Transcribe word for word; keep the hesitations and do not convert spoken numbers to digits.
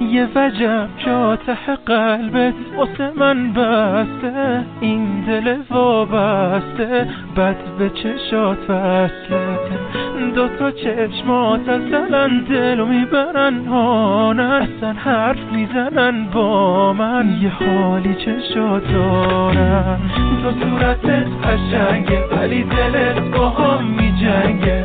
یه وجب جا ته قلبت واسه من بسته، این دل وابسته بد به چشات وصله. دوتا چشمات اصلا دلو میبرن هانن، اصلا حرف میزنن با من، یه حالی چشات دارن. تو صورتت قشنگه ولی دلت با هم میجنگه،